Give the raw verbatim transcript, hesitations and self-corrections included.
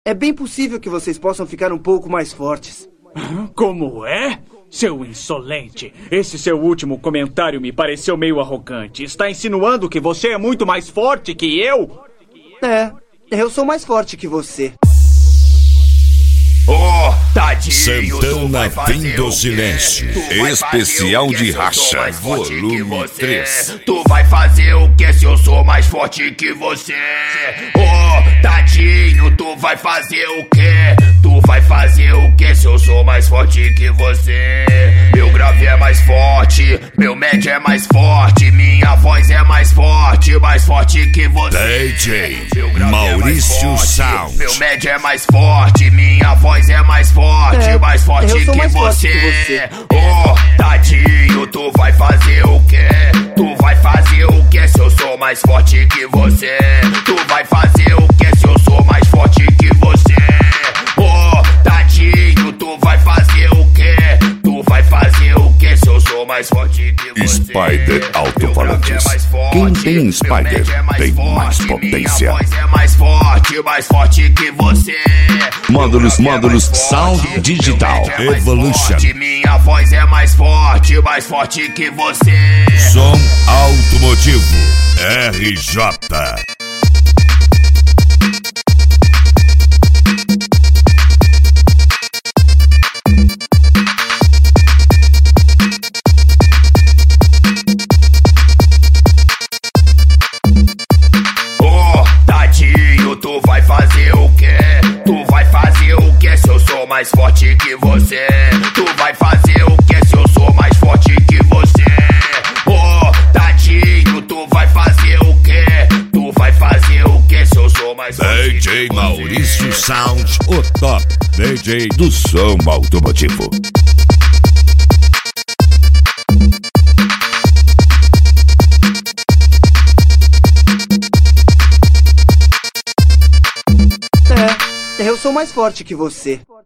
é bem possível que vocês possam ficar um pouco mais fortes. Como é? Seu insolente, esse seu último comentário me pareceu meio arrogante. Está insinuando que você é muito mais forte que eu? É, eu sou mais forte que você. Oh, tadinho, Santana Fim do Silêncio, especial de racha, volume três. Tu vai fazer o que se eu sou mais forte que você? Oh, tadinho, tu vai fazer o que? Tu vai fazer o que se eu sou mais forte que você? Meu grave é mais forte, meu médio é mais forte, minha voz é mais forte, mais forte que você. D J Maurício Sound. Meu médio é mais forte, minha voz é mais forte, é, mais forte que, mais você. forte que você. Oh, tadinho, tu vai fazer o quê? Tu vai fazer o que se eu sou mais forte que você? Tu vai fazer o que se eu sou mais forte que você? Oh, tadinho, tu vai fazer o quê? Tu vai fazer o que se eu sou mais forte que você? Spider Alto-Falantes. Quem tem Spider tem mais potência. Minha voz é mais forte, mais forte que você. Módulos, módulos, Sound Digital Evolution. Minha voz é mais forte, mais forte que você. Som automotivo R J. Tu vai fazer o quê? Tu vai fazer o que se eu sou mais forte que você? Tu vai fazer o que se eu sou mais forte que você? Oh, tadinho, tu vai fazer o quê? Tu vai fazer o que se eu sou mais forte D J Maurício Sound, o top D J do som automotivo. É, eu sou mais forte que você.